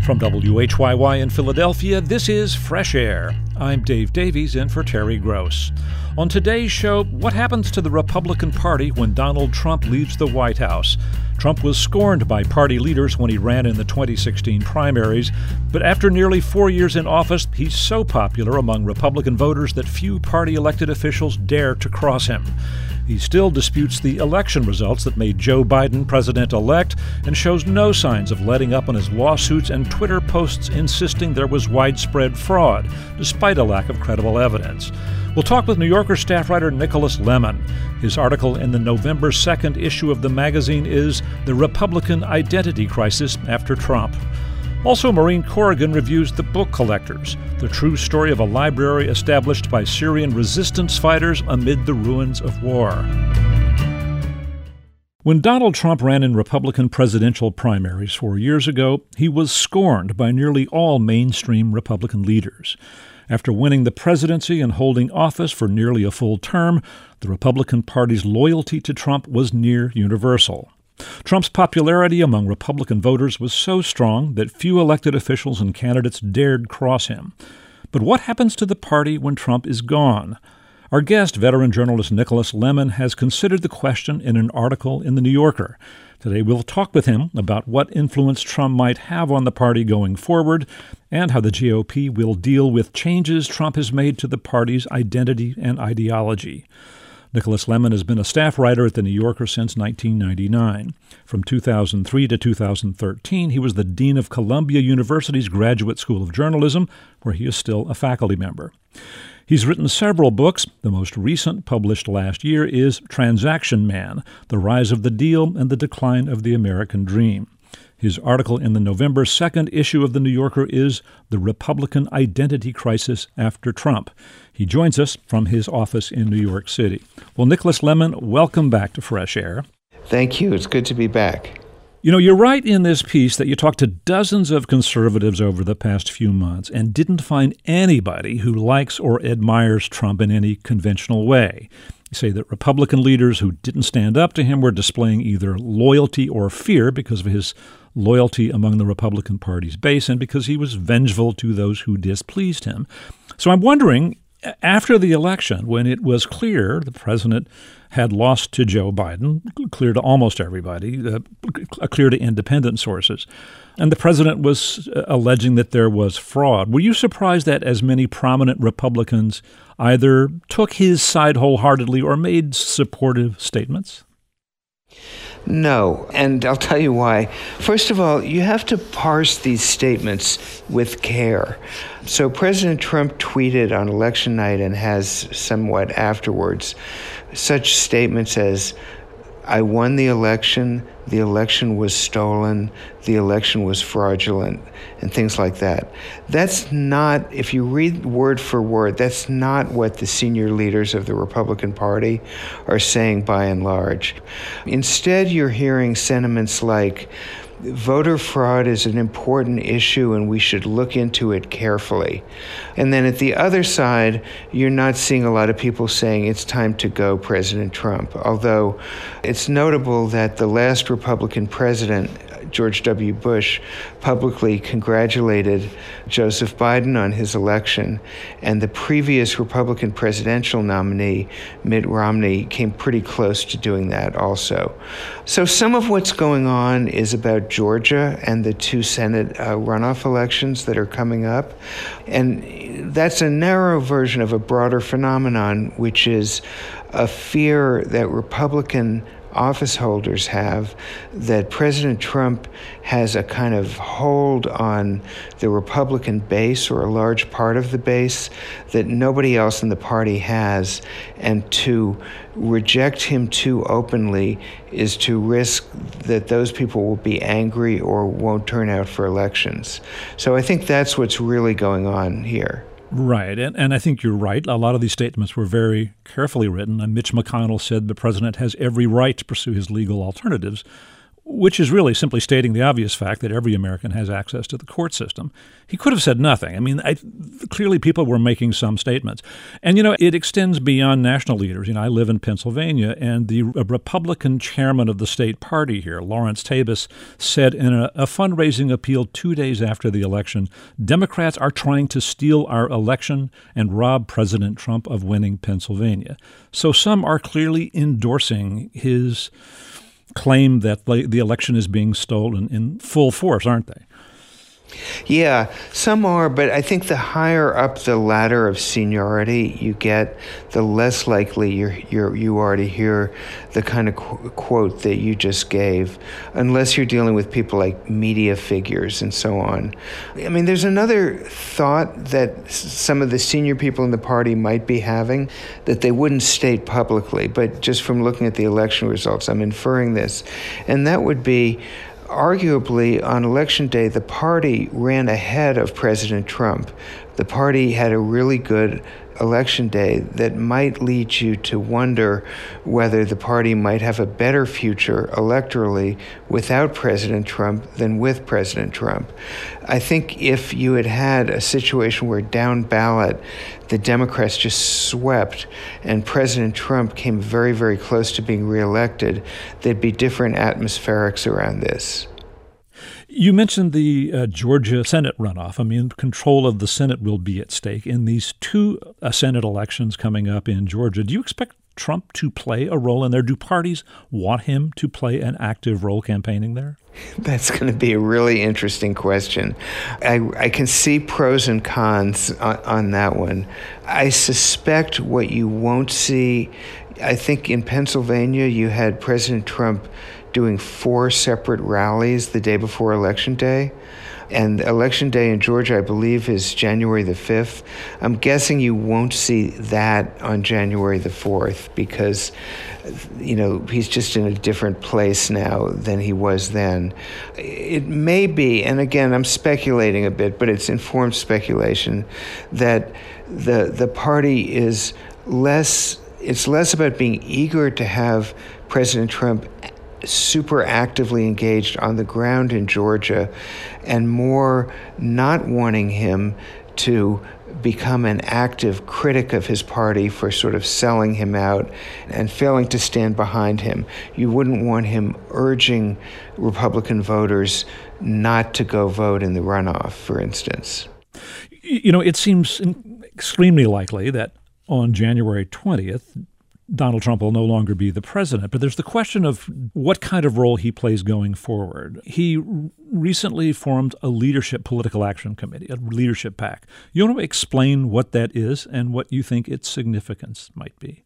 From WHYY in Philadelphia, this is Fresh Air. I'm Dave Davies in for Terry Gross. On today's show, what happens to the Republican Party when Donald Trump leaves the White House? Trump was scorned by party leaders when he ran in the 2016 primaries, but after nearly 4 years in office, he's so popular among Republican voters that few party elected officials dare to cross him. He still disputes the election results that made Joe Biden president-elect and shows no signs of letting up on his lawsuits and Twitter posts insisting there was widespread fraud, despite a lack of credible evidence. We'll talk with New Yorker staff writer Nicholas Lemon. His article in the November 2nd issue of the magazine is The Republican Identity Crisis After Trump. Also, Maureen Corrigan reviews The Book Collectors, the true story of a library established by Syrian resistance fighters amid the ruins of war. When Donald Trump ran in Republican presidential primaries 4 years ago, he was scorned by nearly all mainstream Republican leaders. After winning the presidency and holding office for nearly a full term, the Republican Party's loyalty to Trump was near universal. Trump's popularity among Republican voters was so strong that few elected officials and candidates dared cross him. But what happens to the party when Trump is gone? Our guest, veteran journalist Nicholas Lemon, has considered the question in an article in The New Yorker. Today we'll talk with him about what influence Trump might have on the party going forward and how the GOP will deal with changes Trump has made to the party's identity and ideology. Nicholas Lemon has been a staff writer at The New Yorker since 1999. From 2003 to 2013, he was the dean of Columbia University's Graduate School of Journalism, where he is still a faculty member. He's written several books. The most recent, published last year, is Transaction Man: The Rise of the Deal and the Decline of the American Dream. His article in the November 2nd issue of The New Yorker is The Republican Identity Crisis After Trump. He joins us from his office in New York City. Well, Nicholas Lemon, welcome back to Fresh Air. Thank you. It's good to be back. You know, you're right in this piece that you talked to dozens of conservatives over the past few months and didn't find anybody who likes or admires Trump in any conventional way. You say that Republican leaders who didn't stand up to him were displaying either loyalty or fear because of his loyalty among the Republican Party's base and because he was vengeful to those who displeased him. So I'm wondering, after the election, when it was clear the president had lost to Joe Biden, clear to almost everybody, clear to independent sources, and the president was alleging that there was fraud, were you surprised that as many prominent Republicans either took his side wholeheartedly or made supportive statements? No, and I'll tell you why. First of all, you have to parse these statements with care. So President Trump tweeted on election night and has somewhat afterwards such statements as, "I won the election was stolen, the election was fraudulent," and things like that. That's not, if you read word for word, that's not what the senior leaders of the Republican Party are saying by and large. Instead, you're hearing sentiments like, voter fraud is an important issue and we should look into it carefully. And then at the other side, you're not seeing a lot of people saying it's time to go, President Trump. Although it's notable that the last Republican president, George W. Bush, publicly congratulated Joseph Biden on his election, and the previous Republican presidential nominee, Mitt Romney, came pretty close to doing that also. So some of what's going on is about Georgia and the two Senate runoff elections that are coming up, and that's a narrow version of a broader phenomenon, which is a fear that Republican office holders have that President Trump has a kind of hold on the Republican base or a large part of the base that nobody else in the party has, and to reject him too openly is to risk that those people will be angry or won't turn out for elections. So I think that's what's really going on here. Right, and I think you're right. A lot of these statements were very carefully written. And Mitch McConnell said the president has every right to pursue his legal alternatives. which is really simply stating the obvious fact that every American has access to the court system. He could have said nothing. I mean, clearly people were making some statements. And, it extends beyond national leaders. I live in Pennsylvania, and the Republican chairman of the state party here, Lawrence Tabus, said in a fundraising appeal 2 days after the election, Democrats are trying to steal our election and rob President Trump of winning Pennsylvania. So some are clearly endorsing his claim that the election is being stolen in full force, aren't they? Yeah, some are, but I think the higher up the ladder of seniority you get, the less likely you are to hear the kind of quote that you just gave, unless you're dealing with people like media figures and so on. I mean, there's another thought that some of the senior people in the party might be having that they wouldn't state publicly, but just from looking at the election results, I'm inferring this, and that would be, arguably, on Election Day, the party ran ahead of President Trump. The party had a really good Election Day that might lead you to wonder whether the party might have a better future electorally without President Trump than with President Trump. I think if you had a situation where down ballot the Democrats just swept and President Trump came very, very close to being reelected, there'd be different atmospherics around this. You mentioned the Georgia Senate runoff. I mean, control of the Senate will be at stake in these two Senate elections coming up in Georgia. Do you expect Trump to play a role in there? Do parties want him to play an active role campaigning there? That's going to be a really interesting question. I can see pros and cons on that one. I suspect what you won't see, I think in Pennsylvania you had President Trump doing 4 separate rallies the day before Election Day. And Election Day in Georgia, I believe, is January the 5th. I'm guessing you won't see that on January the 4th because, he's just in a different place now than he was then. It may be, and again, I'm speculating a bit, but it's informed speculation, that the party is less about being eager to have President Trump super actively engaged on the ground in Georgia and more not wanting him to become an active critic of his party for sort of selling him out and failing to stand behind him. You wouldn't want him urging Republican voters not to go vote in the runoff, for instance. It seems extremely likely that on January 20th, Donald Trump will no longer be the president, but there's the question of what kind of role he plays going forward. He recently formed a leadership political action committee, a leadership PAC. You want to explain what that is and what you think its significance might be?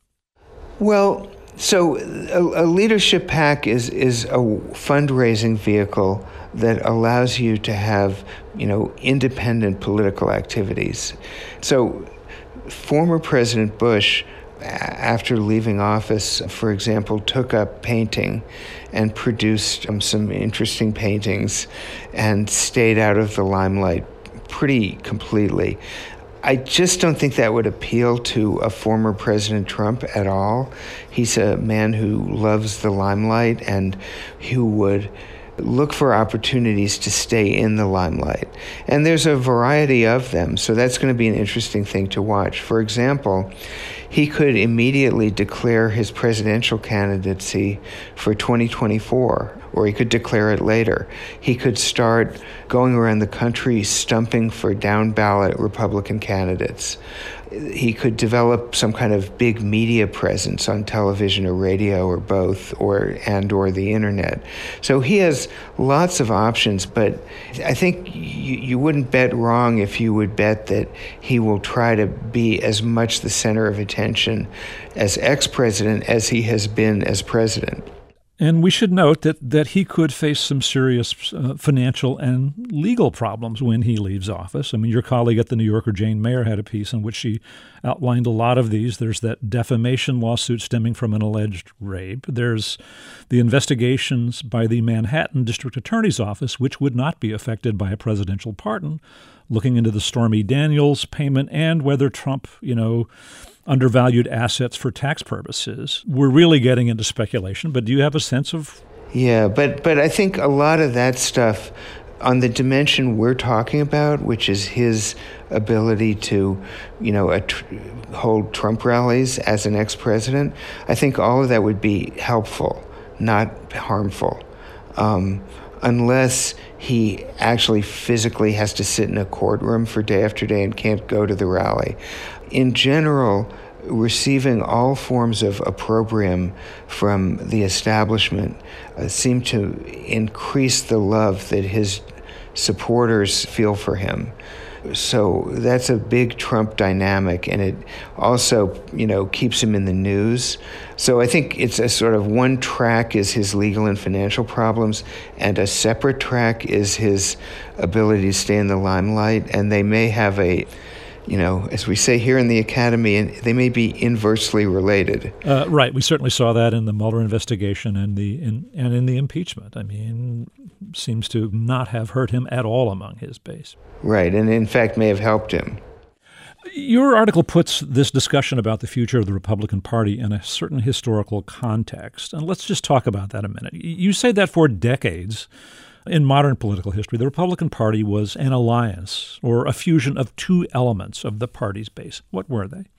Well, so a leadership PAC is a fundraising vehicle that allows you to have, independent political activities. So former President Bush, after leaving office, for example, took up painting and produced some interesting paintings and stayed out of the limelight pretty completely. I just don't think that would appeal to a former President Trump at all. He's a man who loves the limelight and who would look for opportunities to stay in the limelight. And there's a variety of them, so that's going to be an interesting thing to watch. For example, he could immediately declare his presidential candidacy for 2024, or he could declare it later. He could start going around the country stumping for down-ballot Republican candidates. He could develop some kind of big media presence on television or radio or both, or the internet. So he has lots of options, but I think you wouldn't bet wrong if you would bet that he will try to be as much the center of attention as ex-president as he has been as president. And we should note that he could face some serious financial and legal problems when he leaves office. I mean, your colleague at The New Yorker, Jane Mayer, had a piece in which she outlined a lot of these. There's that defamation lawsuit stemming from an alleged rape. There's the investigations by the Manhattan District Attorney's Office, which would not be affected by a presidential pardon, looking into the Stormy Daniels payment and whether Trump, undervalued assets for tax purposes. We're really getting into speculation, but do you have a sense of Yeah, but I think a lot of that stuff on the dimension we're talking about, which is his ability to, hold Trump rallies as an ex-president, I think all of that would be helpful, not harmful, unless he actually physically has to sit in a courtroom for day after day and can't go to the rally. In general, receiving all forms of opprobrium from the establishment seemed to increase the love that his supporters feel for him. So that's a big Trump dynamic, and it also, keeps him in the news. So I think it's a sort of one track is his legal and financial problems, and a separate track is his ability to stay in the limelight, and they may have as we say here in the Academy, they may be inversely related. Right. We certainly saw that in the Mueller investigation and in the impeachment. I mean, seems to not have hurt him at all among his base. Right, and in fact may have helped him. Your article puts this discussion about the future of the Republican Party in a certain historical context. And let's just talk about that a minute. You say that for decades, in modern political history, the Republican Party was an alliance or a fusion of two elements of the party's base. What were they?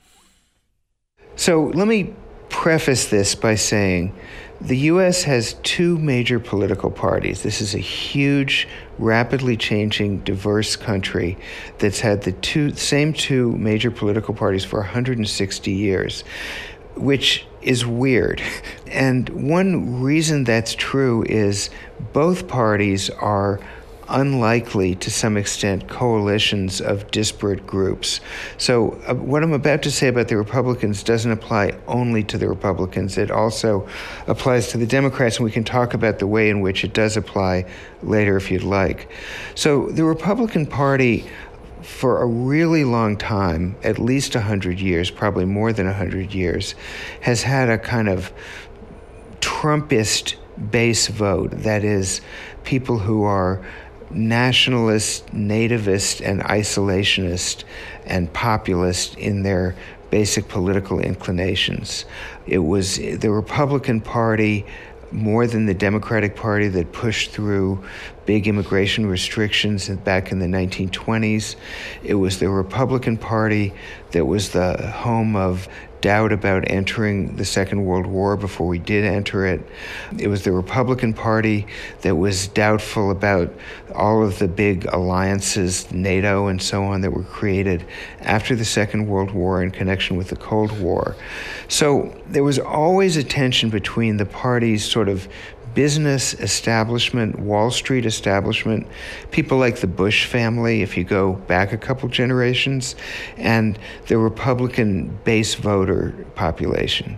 So let me preface this by saying the U.S. has two major political parties. This is a huge, rapidly changing, diverse country that's had the same two major political parties for 160 years, which is weird. And one reason that's true is both parties are unlikely, to some extent, coalitions of disparate groups. So what I'm about to say about the Republicans doesn't apply only to the Republicans. It also applies to the Democrats, and we can talk about the way in which it does apply later if you'd like. So the Republican Party, for a really long time, at least 100 years, probably more than 100 years, has had a kind of Trumpist base vote. That is, people who are nationalist, nativist, and isolationist and populist in their basic political inclinations. It was the Republican Party more than the Democratic Party that pushed through big immigration restrictions back in the 1920s. It was the Republican Party that was the home of doubt about entering the Second World War before we did enter it. It was the Republican Party that was doubtful about all of the big alliances, NATO and so on, that were created after the Second World War in connection with the Cold War. So there was always a tension between the party's sort of business establishment, Wall Street establishment, people like the Bush family, if you go back a couple generations, and the Republican base voter population.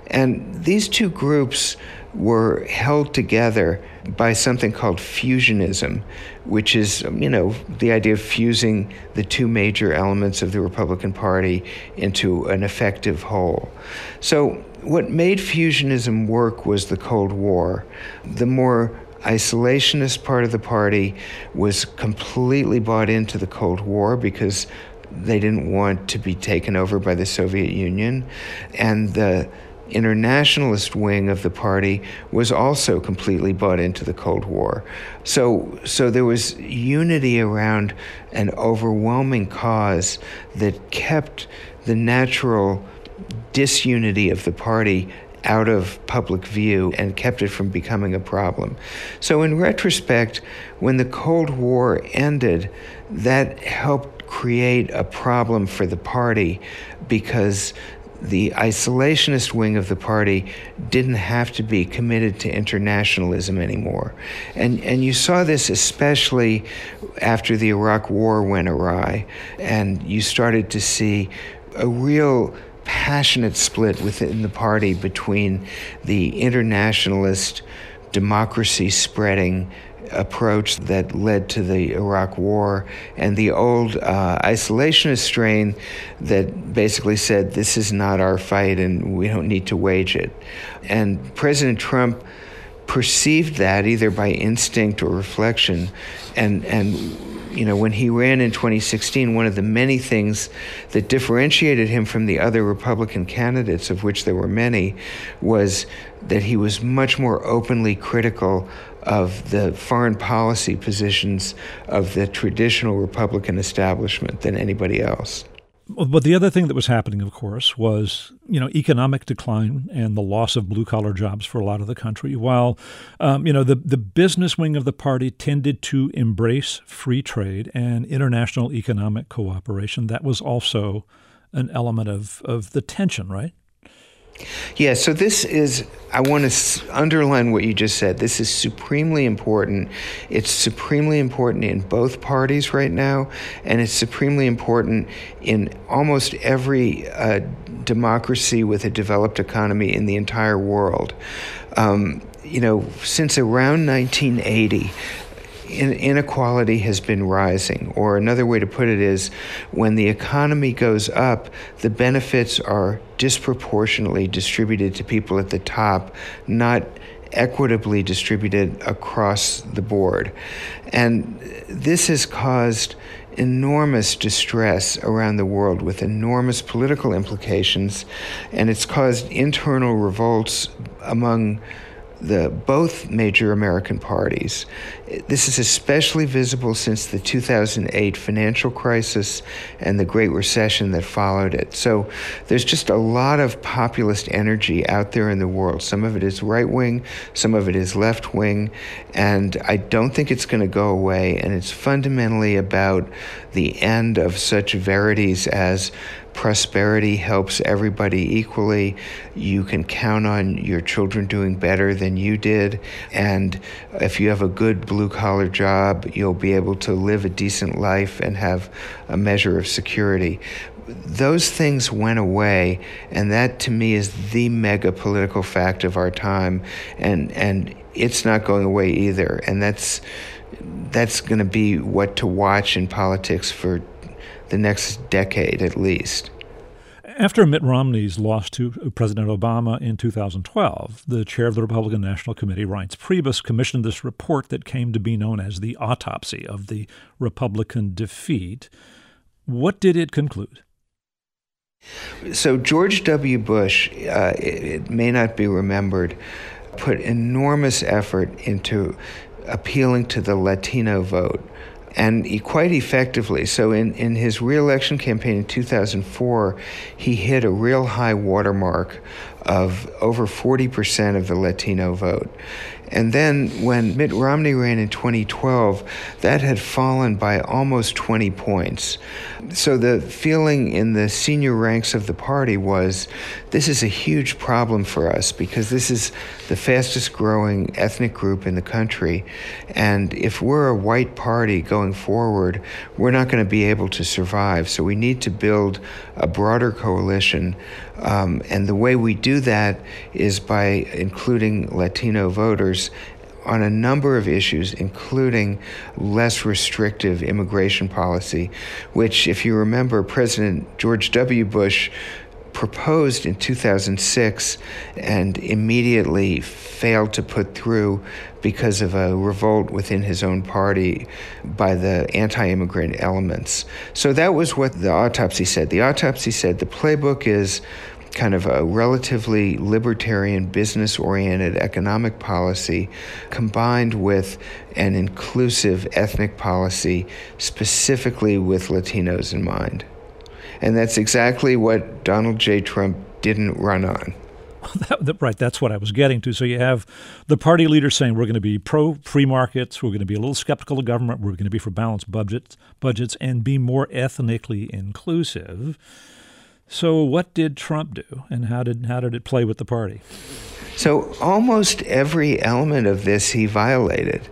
And these two groups were held together by something called fusionism, which is, the idea of fusing the two major elements of the Republican Party into an effective whole. So what made fusionism work was the Cold War. The more isolationist part of the party was completely bought into the Cold War because they didn't want to be taken over by the Soviet Union. And the internationalist wing of the party was also completely bought into the Cold War. So there was unity around an overwhelming cause that kept the natural disunity of the party out of public view and kept it from becoming a problem. So in retrospect, when the Cold War ended, that helped create a problem for the party because the isolationist wing of the party didn't have to be committed to internationalism anymore. And you saw this especially after the Iraq War went awry, and you started to see a real passionate split within the party between the internationalist, democracy-spreading approach that led to the Iraq War and the old isolationist strain that basically said, this is not our fight and we don't need to wage it. And President Trump perceived that either by instinct or reflection. And when he ran in 2016, one of the many things that differentiated him from the other Republican candidates, of which there were many, was that he was much more openly critical of the foreign policy positions of the traditional Republican establishment than anybody else. But the other thing that was happening, of course, was, economic decline and the loss of blue-collar jobs for a lot of the country, while, the business wing of the party tended to embrace free trade and international economic cooperation. That was also an element of the tension, right? Yeah, so I want to underline what you just said. This is supremely important. It's supremely important in both parties right now, and it's supremely important in almost every democracy with a developed economy in the entire world. Since around 1980, inequality has been rising, or another way to put it is, when the economy goes up, the benefits are disproportionately distributed to people at the top, not equitably distributed across the board. And this has caused enormous distress around the world with enormous political implications, and it's caused internal revolts among both major American parties. This is especially visible since the 2008 financial crisis and the Great Recession that followed it. So there's just a lot of populist energy out there in the world. Some of it is right-wing, some of it is left-wing, and I don't think it's going to go away. And it's fundamentally about the end of such verities as prosperity helps everybody equally. You can count on your children doing better than you did. And if you have a good blue-collar job, you'll be able to live a decent life and have a measure of security. Those things went away, and that to me is the mega political fact of our time. And it's not going away either. And that's going to be what to watch in politics for the next decade at least. After Mitt Romney's loss to President Obama in 2012, the chair of the Republican National Committee, Reince Priebus, commissioned this report that came to be known as the autopsy of the Republican defeat. What did it conclude? So George W. Bush, it may not be remembered, put enormous effort into appealing to the Latino vote, and quite effectively. So in his re-election campaign in 2004, he hit a real high watermark of over 40% of the Latino vote. And then when Mitt Romney ran in 2012, that had fallen by almost 20 points. So the feeling in the senior ranks of the party was, this is a huge problem for us because this is the fastest growing ethnic group in the country. And if we're a white party going forward, we're not going to be able to survive. So we need to build a broader coalition. And the way we do that is by including Latino voters on a number of issues, including less restrictive immigration policy, which, if you remember, President George W. Bush proposed in 2006 and immediately failed to put through because of a revolt within his own party by the anti-immigrant elements. So that was what the autopsy said. The autopsy said the playbook is kind of a relatively libertarian, business-oriented economic policy combined with an inclusive ethnic policy, specifically with Latinos in mind. And that's exactly what Donald J. Trump didn't run on. Right, that's what I was getting to. So you have the party leader saying we're going to be pro-free markets, we're going to be a little skeptical of government, we're going to be for balanced budgets, and be more ethnically inclusive. So what did Trump do, and how did it play with the party? So almost every element of this he violated.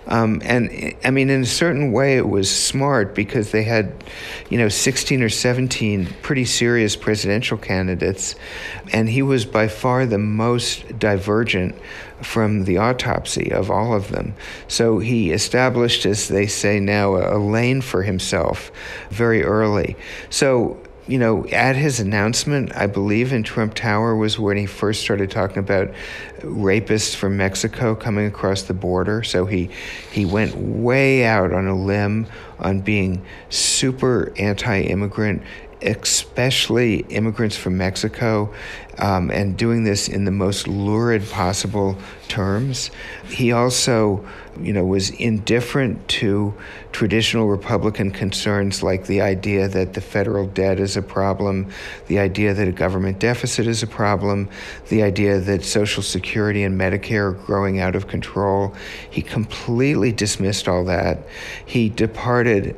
And I mean, in a certain way, it was smart because they had, 16 or 17 pretty serious presidential candidates, and he was by far the most divergent from the autopsy of all of them. So he established, as they say now, a lane for himself very early. So At his announcement, I believe in Trump Tower was when he first started talking about rapists from Mexico coming across the border. So he went way out on a limb on being super anti-immigrant, especially immigrants from Mexico, and doing this in the most lurid possible terms. He also, was indifferent to traditional Republican concerns like the idea that the federal debt is a problem, the idea that a government deficit is a problem, the idea that Social Security and Medicare are growing out of control. He completely dismissed all that. He departed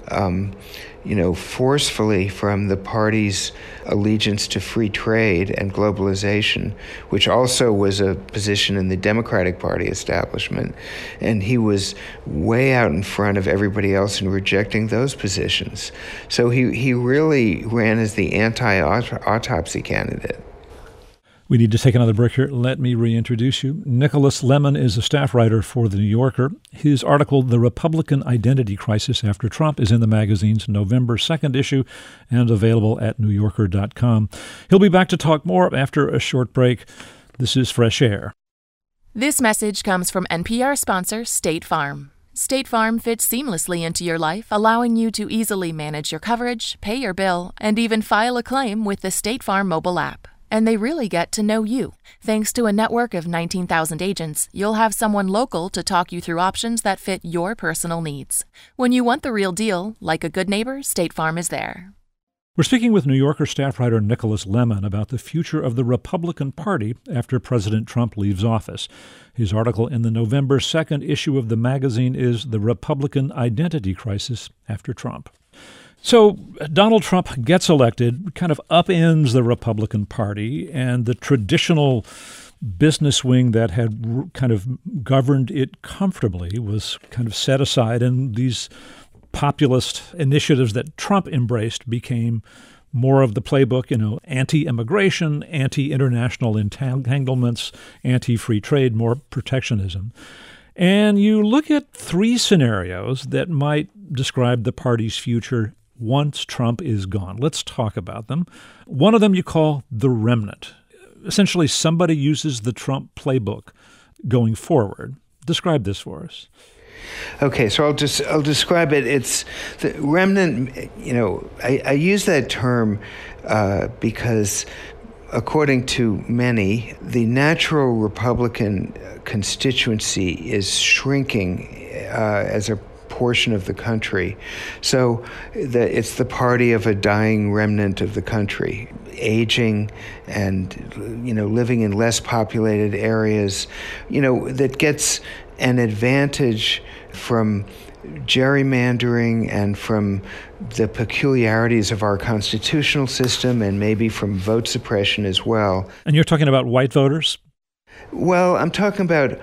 forcefully from the party's allegiance to free trade and globalization, which also was a position in the Democratic Party establishment. And he was way out in front of everybody else in rejecting those positions. So he really ran as the anti-autopsy candidate. We need to take another break here. Let me reintroduce you. Nicholas Lemon is a staff writer for The New Yorker. His article, The Republican Identity Crisis After Trump, is in the magazine's November 2nd issue and available at newyorker.com. He'll be back to talk more after a short break. This is Fresh Air. This message comes from NPR sponsor State Farm. State Farm fits seamlessly into your life, allowing you to easily manage your coverage, pay your bill, and even file a claim with the State Farm mobile app. And they really get to know you. Thanks to a network of 19,000 agents, you'll have someone local to talk you through options that fit your personal needs. When you want the real deal, like a good neighbor, State Farm is there. We're speaking with New Yorker staff writer Nicholas Lemon about the future of the Republican Party after President Trump leaves office. His article in the November 2nd issue of the magazine is The Republican Identity Crisis After Trump. So Donald Trump gets elected, kind of upends the Republican Party, and the traditional business wing that had kind of governed it comfortably was kind of set aside, and these populist initiatives that Trump embraced became more of the playbook, anti-immigration, anti-international entanglements, anti-free trade, more protectionism. And you look at three scenarios that might describe the party's future once Trump is gone. Let's talk about them. One of them you call the remnant. Essentially, somebody uses the Trump playbook going forward. Describe this for us. Okay, so I'll describe it. It's the remnant. I use that term because, according to many, the natural Republican constituency is shrinking as a portion of the country. So it's the party of a dying remnant of the country, aging and, living in less populated areas, that gets an advantage from gerrymandering and from the peculiarities of our constitutional system and maybe from vote suppression as well. And you're talking about white voters? Well, I'm talking about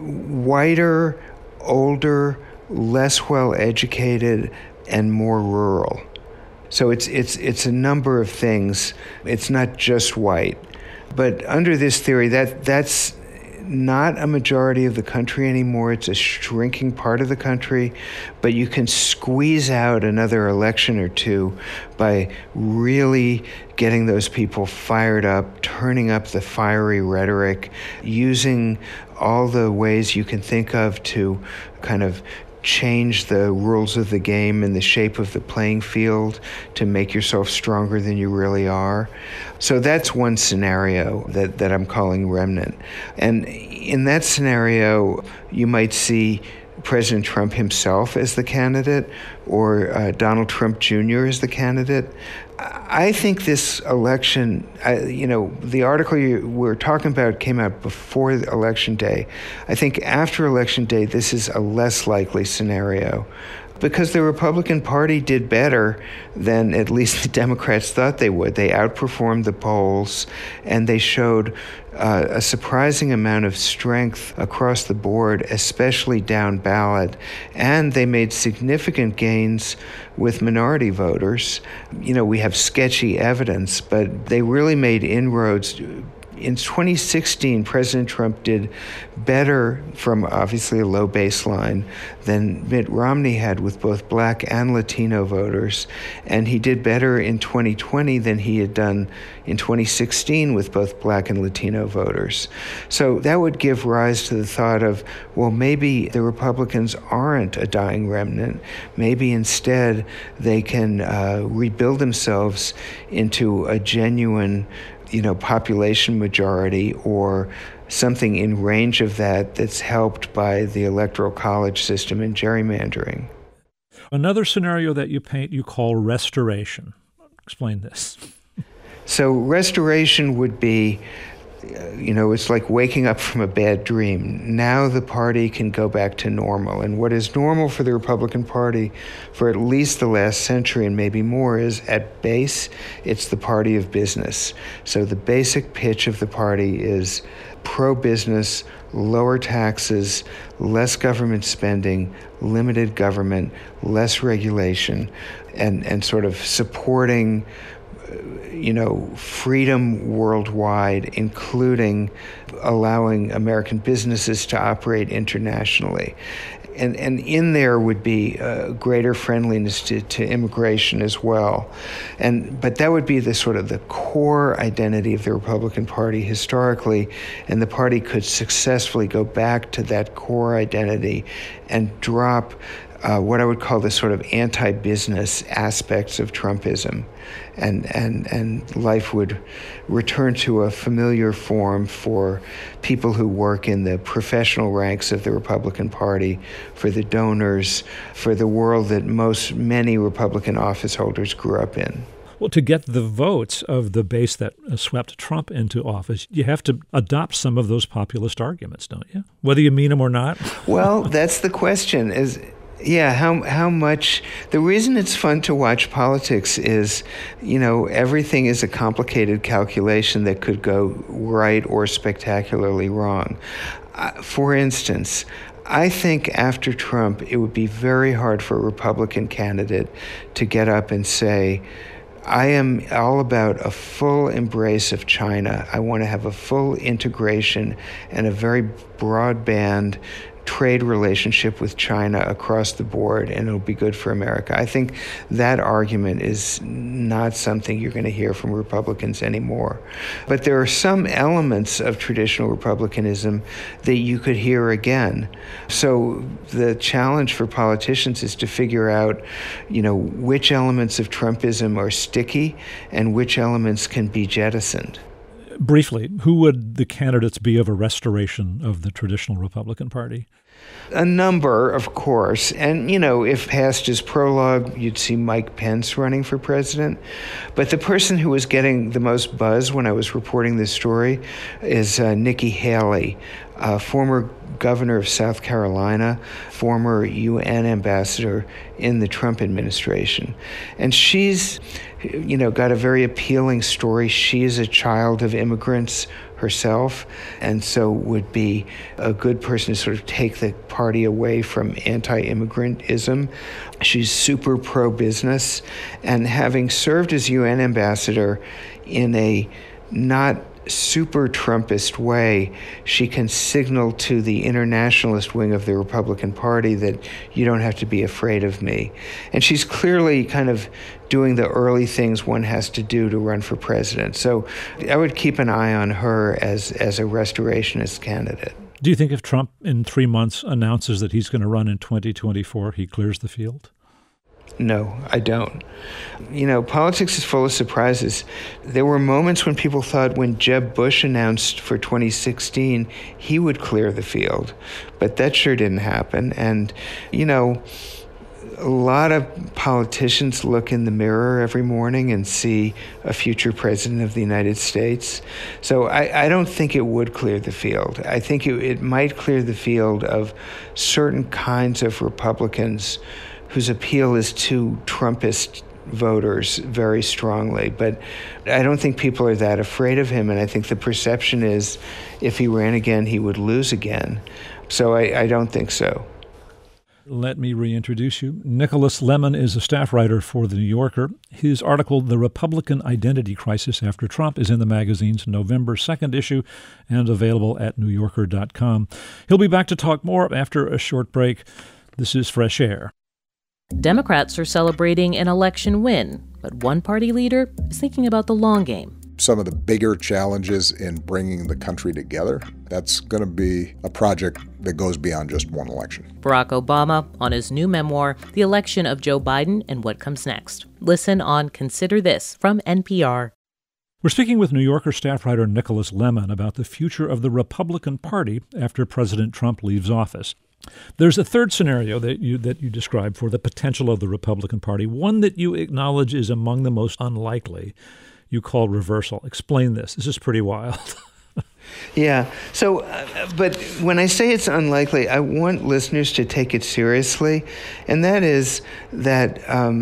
whiter, older, less well-educated, and more rural. So it's a number of things. It's not just white. But under this theory, that's not a majority of the country anymore. It's a shrinking part of the country, but you can squeeze out another election or two by really getting those people fired up, turning up the fiery rhetoric, using all the ways you can think of to kind of change the rules of the game and the shape of the playing field to make yourself stronger than you really are. So that's one scenario that I'm calling remnant. And in that scenario, you might see President Trump himself as the candidate or Donald Trump Jr. as the candidate. I think this election, the article you were talking about came out before Election Day. I think after Election Day, this is a less likely scenario because the Republican Party did better than at least the Democrats thought they would. They outperformed the polls, and they showed a surprising amount of strength across the board, especially down ballot, and they made significant gains with minority voters. We have sketchy evidence, but they really made inroads In 2016, President Trump did better from obviously a low baseline than Mitt Romney had with both Black and Latino voters. And he did better in 2020 than he had done in 2016 with both Black and Latino voters. So that would give rise to the thought of, well, maybe the Republicans aren't a dying remnant. Maybe instead they can rebuild themselves into a genuine population majority or something in range of that that's helped by the electoral college system and gerrymandering. Another scenario that you paint you call restoration. Explain this. So restoration would be, it's like waking up from a bad dream. Now the party can go back to normal. And what is normal for the Republican Party for at least the last century and maybe more is, at base, it's the party of business. So the basic pitch of the party is pro-business, lower taxes, less government spending, limited government, less regulation, and sort of supporting freedom worldwide, including allowing American businesses to operate internationally. And in there would be greater friendliness to immigration as well. But that would be the core identity of the Republican Party historically, and the party could successfully go back to that core identity and drop what I would call the sort of anti-business aspects of Trumpism. And life would return to a familiar form for people who work in the professional ranks of the Republican Party, for the donors, for the world that many Republican office holders grew up in. Well, to get the votes of the base that swept Trump into office, you have to adopt some of those populist arguments, don't you? Whether you mean them or not. Well, that's the question. How much? The reason it's fun to watch politics is, everything is a complicated calculation that could go right or spectacularly wrong. For instance, I think after Trump, it would be very hard for a Republican candidate to get up and say, I am all about a full embrace of China. I want to have a full integration and a very broadband trade relationship with China across the board, and it'll be good for America. I think that argument is not something you're going to hear from Republicans anymore. But there are some elements of traditional Republicanism that you could hear again. So the challenge for politicians is to figure out, which elements of Trumpism are sticky and which elements can be jettisoned. Briefly, who would the candidates be of a restoration of the traditional Republican Party? A number, of course. And, if past is prologue, you'd see Mike Pence running for president. But the person who was getting the most buzz when I was reporting this story is Nikki Haley, former governor of South Carolina, former UN ambassador in the Trump administration. And she's, got a very appealing story. She is a child of immigrants herself, and so would be a good person to sort of take the party away from anti-immigrantism. She's super pro-business, and having served as UN ambassador in a not super Trumpist way, she can signal to the internationalist wing of the Republican Party that you don't have to be afraid of me. And she's clearly kind of doing the early things one has to do to run for president. So I would keep an eye on her as a restorationist candidate. Do you think if Trump in 3 months announces that he's going to run in 2024, he clears the field? No, I don't. Politics is full of surprises. There were moments when people thought when Jeb Bush announced for 2016, he would clear the field. But that sure didn't happen. And, a lot of politicians look in the mirror every morning and see a future president of the United States. So I don't think it would clear the field. I think it might clear the field of certain kinds of Republicans whose appeal is to Trumpist voters very strongly. But I don't think people are that afraid of him, and I think the perception is if he ran again, he would lose again. So I don't think so. Let me reintroduce you. Nicholas Lemon is a staff writer for The New Yorker. His article, The Republican Identity Crisis After Trump, is in the magazine's November 2nd issue and available at newyorker.com. He'll be back to talk more after a short break. This is Fresh Air. Democrats are celebrating an election win, but one party leader is thinking about the long game. Some of the bigger challenges in bringing the country together, that's going to be a project that goes beyond just one election. Barack Obama on his new memoir, The Election of Joe Biden and What Comes Next. Listen on Consider This from NPR. We're speaking with New Yorker staff writer Nicholas Lemon about the future of the Republican Party after President Trump leaves office. There's a third scenario that you describe for the potential of the Republican Party, one that you acknowledge is among the most unlikely. You call reversal. Explain this. This is pretty wild. Yeah. So, but when I say it's unlikely, I want listeners to take it seriously. And that is that,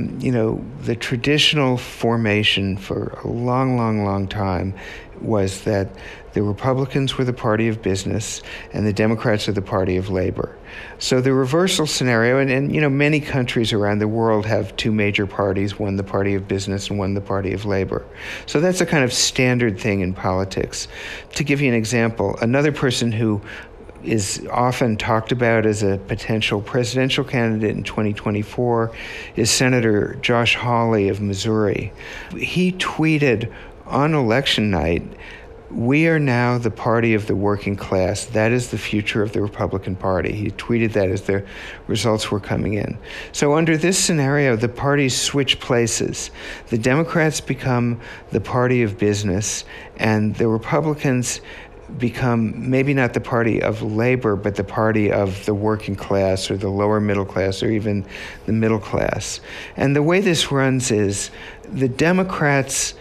the traditional formation for a long, long, long time was that the Republicans were the party of business and the Democrats are the party of labor. So the reversal scenario, and many countries around the world have two major parties, one the party of business and one the party of labor. So that's a kind of standard thing in politics. To give you an example, another person who is often talked about as a potential presidential candidate in 2024 is Senator Josh Hawley of Missouri. He tweeted on election night, "We are now the party of the working class. That is the future of the Republican Party." He tweeted that as the results were coming in. So under this scenario, the parties switch places. The Democrats become the party of business, and the Republicans become maybe not the party of labor, but the party of the working class or the lower middle class or even the middle class. And the way this runs is the Democrats,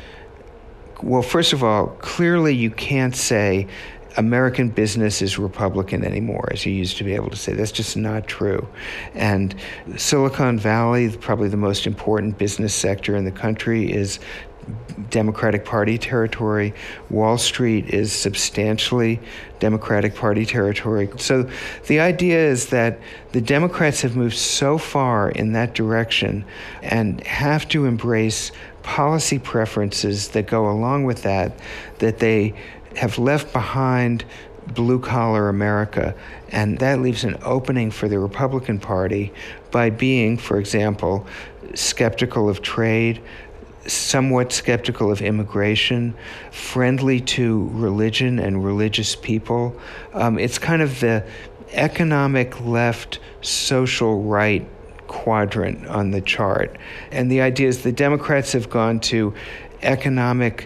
well, first of all, clearly you can't say American business is Republican anymore, as you used to be able to say. That's just not true. And Silicon Valley, probably the most important business sector in the country, is Democratic Party territory. Wall Street is substantially Democratic Party territory. So the idea is that the Democrats have moved so far in that direction and have to embrace policy preferences that go along with that they have left behind blue-collar America. And that leaves an opening for the Republican Party by being, for example, skeptical of trade, somewhat skeptical of immigration, friendly to religion and religious people. It's kind of the economic left, social right quadrant on the chart. And the idea is the Democrats have gone to economic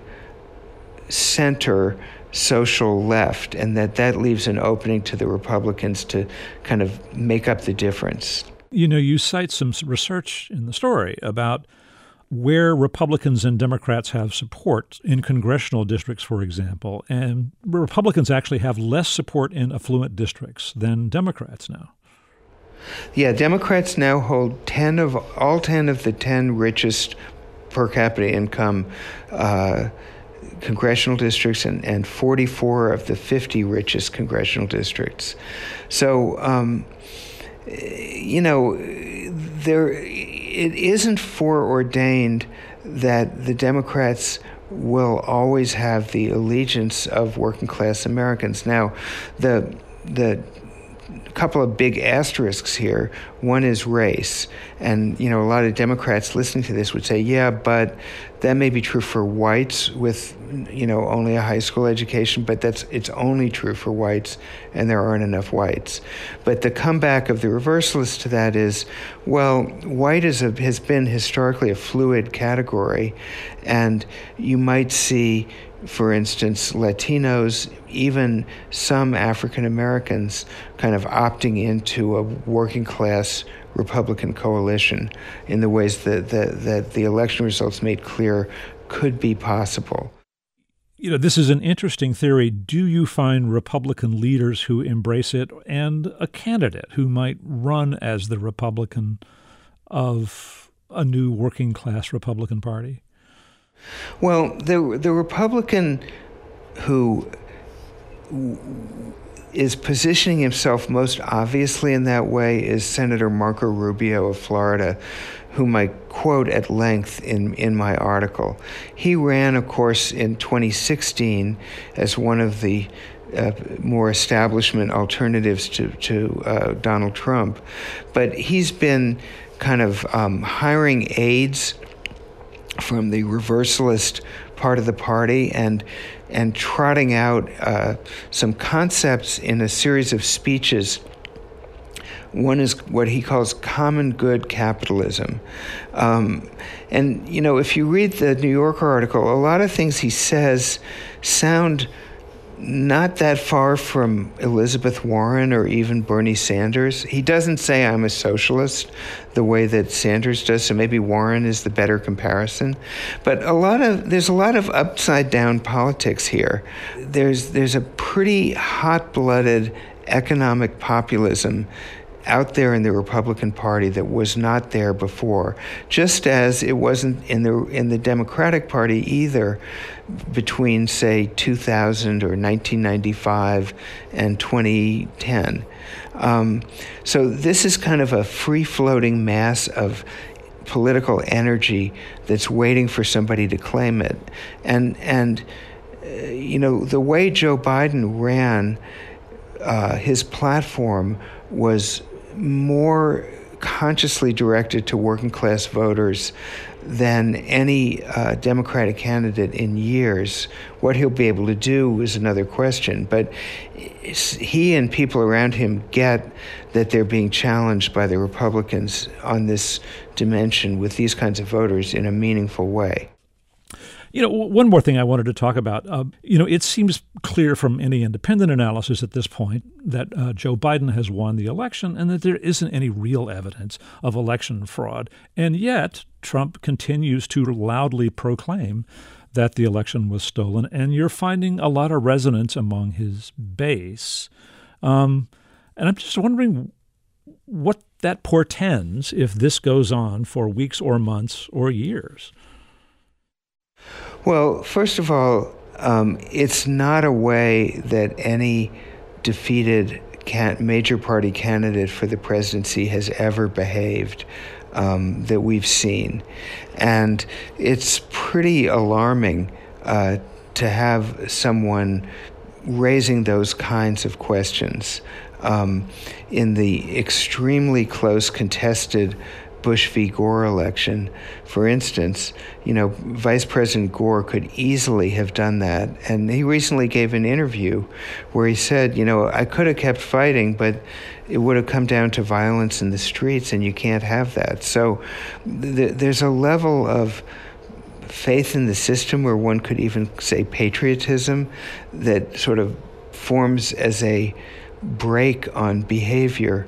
center, social left, and that leaves an opening to the Republicans to kind of make up the difference. You cite some research in the story about where Republicans and Democrats have support in congressional districts, for example, and Republicans actually have less support in affluent districts than Democrats now. Yeah, Democrats now hold 10 of the 10 richest per capita income congressional districts and 44 of the 50 richest congressional districts. So, it isn't foreordained that the Democrats will always have the allegiance of working class Americans. Now, the couple of big asterisks here. One is race. And, a lot of Democrats listening to this would say, yeah, but that may be true for whites with, only a high school education, but it's only true for whites, and there aren't enough whites. But the comeback of the reversalist to that is, well, white has been historically a fluid category, and you might see, for instance, Latinos, even some African Americans kind of opting into a working class Republican coalition in the ways that the election results made clear could be possible. This is an interesting theory. Do you find Republican leaders who embrace it and a candidate who might run as the Republican of a new working class Republican Party? Well, the Republican who is positioning himself most obviously in that way is Senator Marco Rubio of Florida, whom I quote at length in my article. He ran, of course, in 2016 as one of the more establishment alternatives to Donald Trump. But he's been kind of hiring aides from the reversalist part of the party and trotting out some concepts in a series of speeches. One is what he calls common good capitalism. And, if you read the New Yorker article, a lot of things he says sound not that far from Elizabeth Warren or even Bernie Sanders. He doesn't say I'm a socialist the way that Sanders does, so maybe Warren is the better comparison. But there's a lot of upside down politics here. There's a pretty hot-blooded economic populism out there in the Republican Party that was not there before, just as it wasn't in the Democratic Party either between, say, 2000 or 1995 and 2010. So this is kind of a free-floating mass of political energy that's waiting for somebody to claim it. And the way Joe Biden ran his platform was more consciously directed to working class voters than any Democratic candidate in years. What he'll be able to do is another question, but he and people around him get that they're being challenged by the Republicans on this dimension with these kinds of voters in a meaningful way. One more thing I wanted to talk about. It seems clear from any independent analysis at this point that Joe Biden has won the election and that there isn't any real evidence of election fraud. And yet, Trump continues to loudly proclaim that the election was stolen, and you're finding a lot of resonance among his base. And I'm just wondering what that portends if this goes on for weeks or months or years. Well, first of all, it's not a way that any defeated major party candidate for the presidency has ever behaved that we've seen. And it's pretty alarming to have someone raising those kinds of questions in the extremely close contested Bush v. Gore election. For instance, Vice President Gore could easily have done that. And he recently gave an interview where he said, I could have kept fighting, but it would have come down to violence in the streets, and you can't have that. So there's a level of faith in the system, where one could even say patriotism, that sort of forms as a brake on behavior,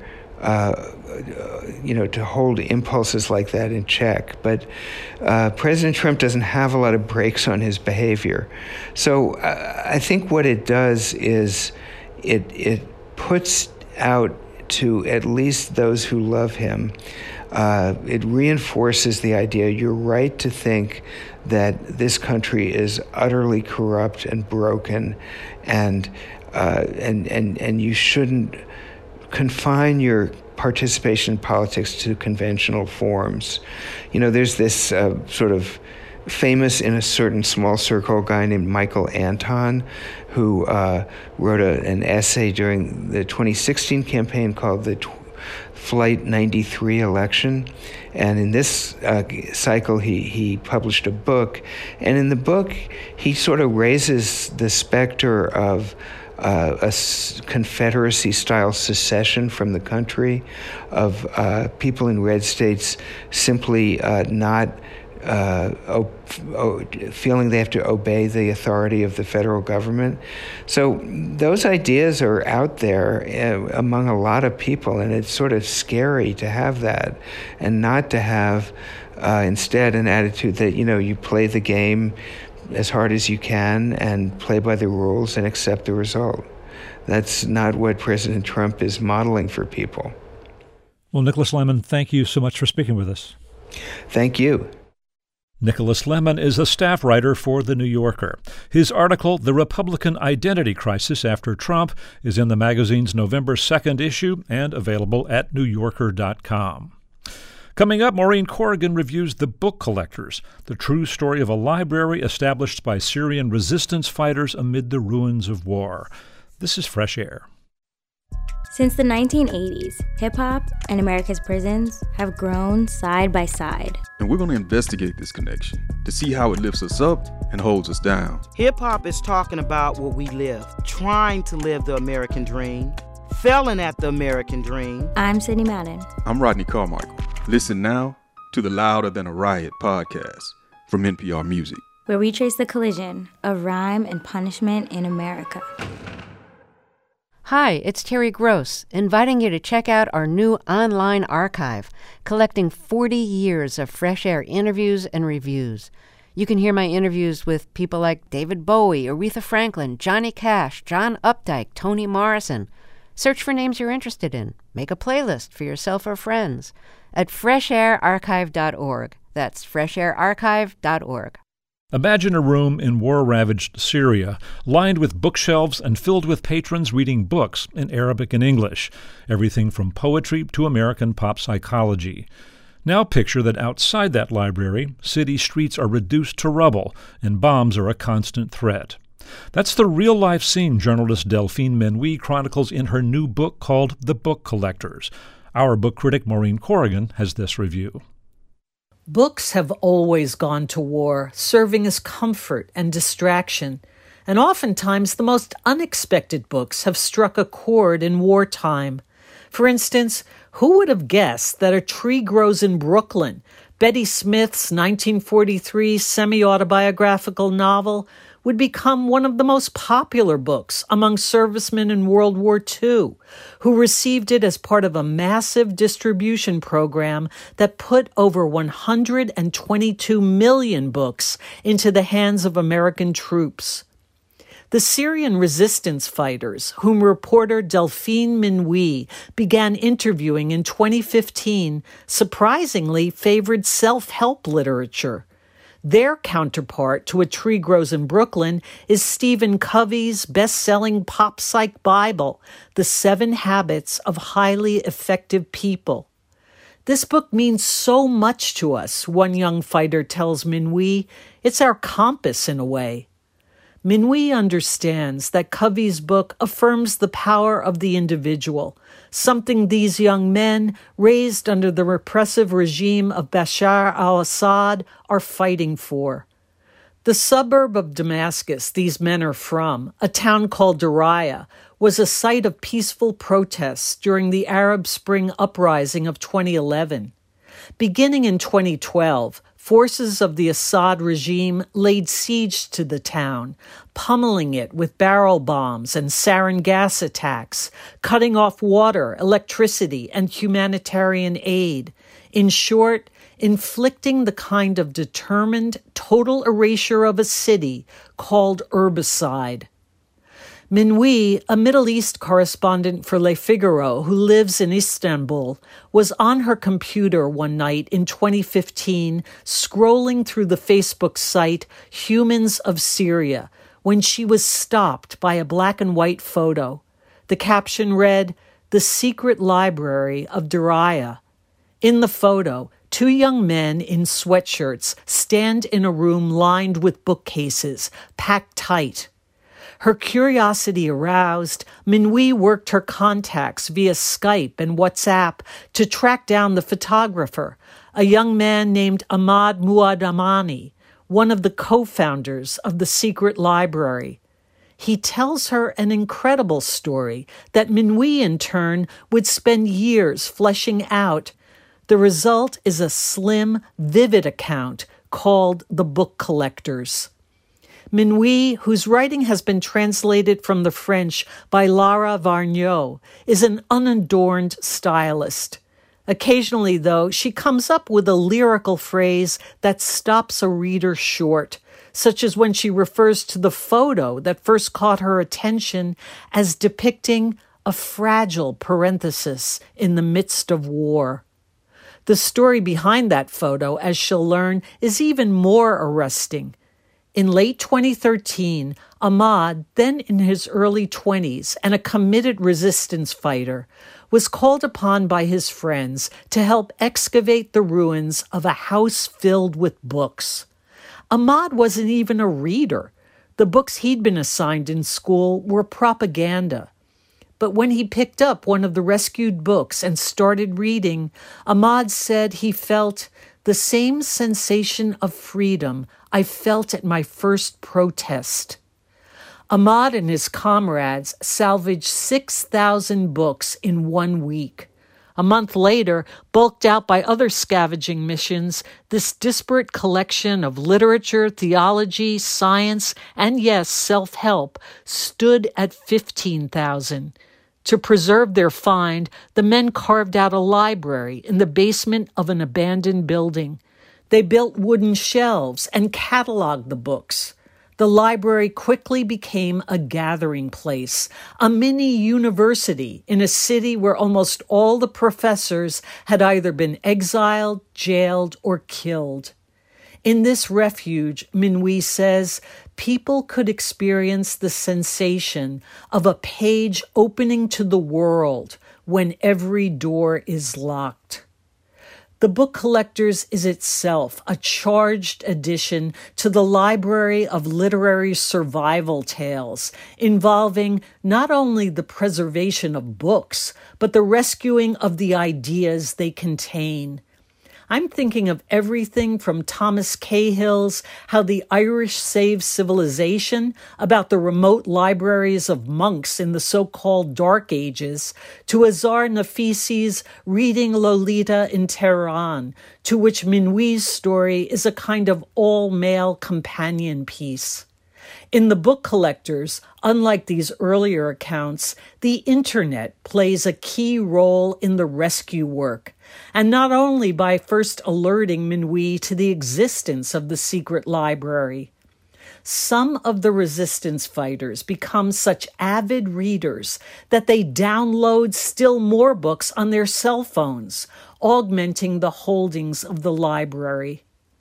to hold impulses like that in check. But President Trump doesn't have a lot of brakes on his behavior. So I think what it does is it puts out to at least those who love him, it reinforces the idea you're right to think that this country is utterly corrupt and broken, and you shouldn't confine your participation in politics to conventional forms. There's this sort of famous in a certain small circle guy named Michael Anton, who wrote an essay during the 2016 campaign called the Flight 93 election. And in this cycle, he published a book. And in the book, he sort of raises the specter of a Confederacy-style secession from the country, of people in red states simply not feeling they have to obey the authority of the federal government. So those ideas are out there among a lot of people, and it's sort of scary to have that and not to have instead an attitude that, you play the game as hard as you can and play by the rules and accept the result. That's not what President Trump is modeling for people. Well, Nicholas Lemon, thank you so much for speaking with us. Thank you. Nicholas Lemon is a staff writer for The New Yorker. His article, The Republican Identity Crisis After Trump, is in the magazine's November 2nd issue and available at newyorker.com. Coming up, Maureen Corrigan reviews The Book Collectors, the true story of a library established by Syrian resistance fighters amid the ruins of war. This is Fresh Air. Since the 1980s, hip-hop and America's prisons have grown side by side. And we're going to investigate this connection to see how it lifts us up and holds us down. Hip-hop is talking about what we live, trying to live the American dream, failing at the American dream. I'm Sydney Madden. I'm Rodney Carmichael. Listen now to the Louder Than a Riot podcast from NPR Music, where we trace the collision of rhyme and punishment in America. Hi, it's Terry Gross, inviting you to check out our new online archive, collecting 40 years of Fresh Air interviews and reviews. You can hear my interviews with people like David Bowie, Aretha Franklin, Johnny Cash, John Updike, Toni Morrison. Search for names you're interested in. Make a playlist for yourself or friends at freshairarchive.org. That's freshairarchive.org. Imagine a room in war-ravaged Syria, lined with bookshelves and filled with patrons reading books in Arabic and English, everything from poetry to American pop psychology. Now picture that outside that library, city streets are reduced to rubble and bombs are a constant threat. That's the real-life scene journalist Delphine Menuy chronicles in her new book called The Book Collectors. Our book critic Maureen Corrigan has this review. Books have always gone to war, serving as comfort and distraction, and oftentimes the most unexpected books have struck a chord in wartime. For instance, who would have guessed that A Tree Grows in Brooklyn, Betty Smith's 1943 semi-autobiographical novel, would become one of the most popular books among servicemen in World War II, who received it as part of a massive distribution program that put over 122 million books into the hands of American troops. The Syrian resistance fighters, whom reporter Delphine Menuy began interviewing in 2015, surprisingly favored self-help literature. Their counterpart to A Tree Grows in Brooklyn is Stephen Covey's best-selling pop psych Bible, The 7 Habits of Highly Effective People. This book means so much to us, one young fighter tells Menuy. It's our compass in a way. Menuy understands that Covey's book affirms the power of the individual, something these young men, raised under the repressive regime of Bashar al-Assad, are fighting for. The suburb of Damascus these men are from, a town called Daraya, was a site of peaceful protests during the Arab Spring uprising of 2011. Beginning in 2012, forces of the Assad regime laid siege to the town, pummeling it with barrel bombs and sarin gas attacks, cutting off water, electricity, and humanitarian aid. In short, inflicting the kind of determined total erasure of a city called herbicide. Menuy, a Middle East correspondent for Le Figaro who lives in Istanbul, was on her computer one night in 2015 scrolling through the Facebook site Humans of Syria when she was stopped by a black and white photo. The caption read, "The Secret Library of Daraya." In the photo, 2 young men in sweatshirts stand in a room lined with bookcases, packed tight. Her curiosity aroused, Menuy worked her contacts via Skype and WhatsApp to track down the photographer, a young man named Ahmad Muadamani, one of the co-founders of the Secret Library. He tells her an incredible story that Menuy, in turn, would spend years fleshing out. The result is a slim, vivid account called The Book Collectors. Menuy, whose writing has been translated from the French by Lara Varnot, is an unadorned stylist. Occasionally, though, she comes up with a lyrical phrase that stops a reader short, such as when she refers to the photo that first caught her attention as depicting a fragile parenthesis in the midst of war. The story behind that photo, as she'll learn, is even more arresting. In late 2013, Ahmad, then in his early 20s and a committed resistance fighter, was called upon by his friends to help excavate the ruins of a house filled with books. Ahmad wasn't even a reader. The books he'd been assigned in school were propaganda. But when he picked up one of the rescued books and started reading, Ahmad said he felt the same sensation of freedom I felt at my first protest. Ahmad and his comrades salvaged 6,000 books in 1 week. A month later, bulked out by other scavenging missions, this disparate collection of literature, theology, science, and yes, self-help stood at 15,000. To preserve their find, the men carved out a library in the basement of an abandoned building. They built wooden shelves and cataloged the books. The library quickly became a gathering place, a mini university in a city where almost all the professors had either been exiled, jailed, or killed. In this refuge, Minwi says, people could experience the sensation of a page opening to the world when every door is locked. The Book Collectors is itself a charged addition to the library of literary survival tales, involving not only the preservation of books, but the rescuing of the ideas they contain. I'm thinking of everything from Thomas Cahill's How the Irish Saved Civilization, about the remote libraries of monks in the so-called Dark Ages, to Azar Nafisi's Reading Lolita in Tehran, to which Minwi's story is a kind of all-male companion piece. In The Book Collectors, unlike these earlier accounts, the internet plays a key role in the rescue work, and not only by first alerting Minwi to the existence of the secret library. Some of the resistance fighters become such avid readers that they download still more books on their cell phones, augmenting the holdings of the library.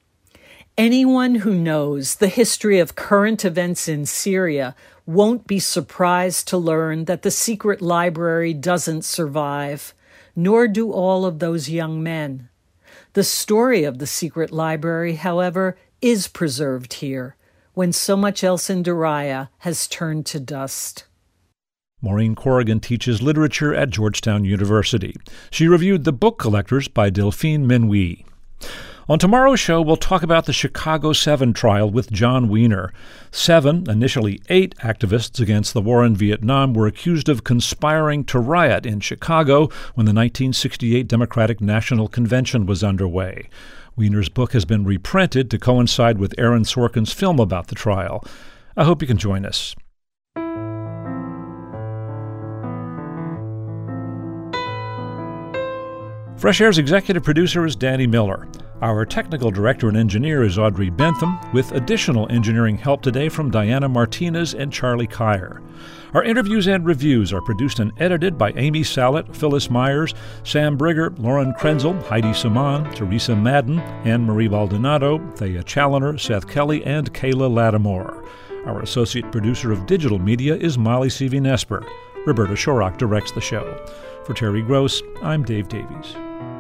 Anyone who knows the history of current events in Syria won't be surprised to learn that the secret library doesn't survive, nor do all of those young men. The story of the secret library, however, is preserved here, when so much else in Daraya has turned to dust. Maureen Corrigan teaches literature at Georgetown University. She reviewed The Book Collectors by Delphine Minwi. On tomorrow's show, we'll talk about the Chicago 7 trial with John Wiener. 7, initially 8 activists against the war in Vietnam were accused of conspiring to riot in Chicago when the 1968 Democratic National Convention was underway. Wiener's book has been reprinted to coincide with Aaron Sorkin's film about the trial. I hope you can join us. Fresh Air's executive producer is Danny Miller. Our technical director and engineer is Audrey Bentham, with additional engineering help today from Diana Martinez and Charlie Kyer. Our interviews and reviews are produced and edited by Amy Sallet, Phyllis Myers, Sam Brigger, Lauren Krenzel, Heidi Saman, Teresa Madden, Anne-Marie Baldonado, Thea Challoner, Seth Kelly, and Kayla Lattimore. Our associate producer of digital media is Molly Seavey-Nesper. Roberta Shorrock directs the show. For Terry Gross, I'm Dave Davies.